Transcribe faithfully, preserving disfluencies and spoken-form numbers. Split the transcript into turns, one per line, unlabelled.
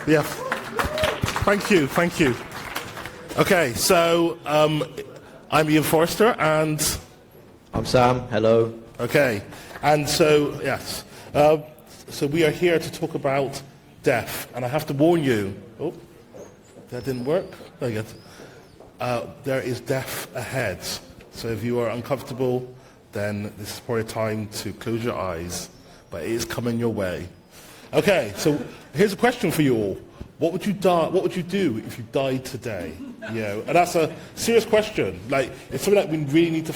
Yeah. Thank you, thank you. Okay, so um, I'm Ian Forster, and
I'm Sam. Hello.
okay, and so yes, uh, so we are here to talk about death, and I have to warn you. Oh, that didn't work. There you go. Uh, there is death ahead. So if you are uncomfortable, then this is probably a time to close your eyes. But it is coming your way. Okay, so here's a question for you all. What would you die, what would you do if you died today? You know, and that's a serious question. Like, it's something that we really need to